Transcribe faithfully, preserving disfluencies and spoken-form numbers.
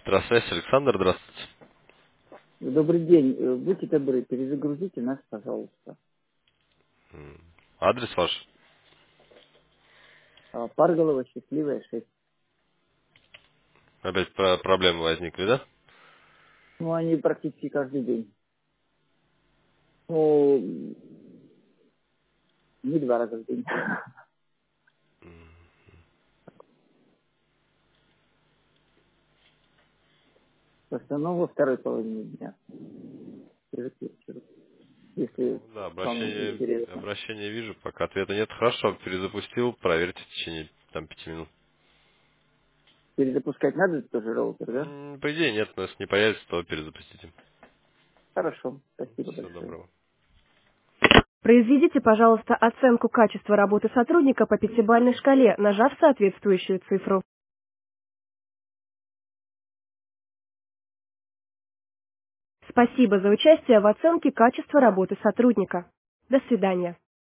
Здравствуйте, Александр, здравствуйте. Добрый день. Э, Будьте добры, перезагрузите нас, пожалуйста. М, Адрес ваш? А, Парголова, счастливая шесть. Опять про- проблемы возникли, да? Ну, они практически каждый день. Ну, не два раза в день. В основном во второй половине дня. Ближе к вечеру. Если Ну да, вам обращение, интересно. обращение вижу, пока ответа нет. Хорошо, перезапустил, проверьте в течение там пяти минут. Перезапускать надо тоже роутер, да? М, По идее нет, но если не появится, то перезапустите. Хорошо. Спасибо Всего большое. доброго. Произведите, пожалуйста, оценку качества работы сотрудника по пятибалльной шкале, нажав соответствующую цифру. Спасибо за участие в оценке качества работы сотрудника. До свидания.